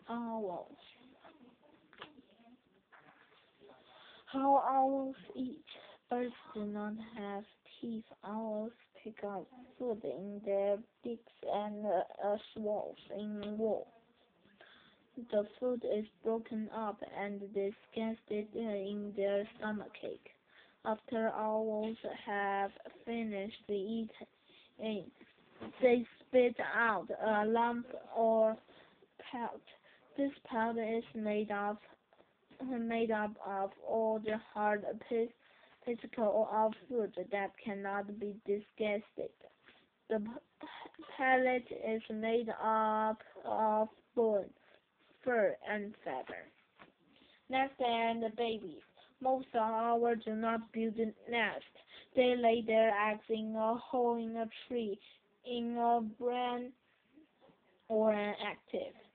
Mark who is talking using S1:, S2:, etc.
S1: Owls. How owls eat. Birds do not have teeth. Owls pick up food in their beaks and swallows in wool. The food is broken up and digested in their stomachache. After owls have finished eating, they spit out a lump or pelt. This pelt is made up of all the hard particle of food that cannot be digested. The pellet is made up of bone, fur, and feather. Nest and babies. Most owls do not build nests. They lay their eggs in a hole in a tree, in a branch, or an active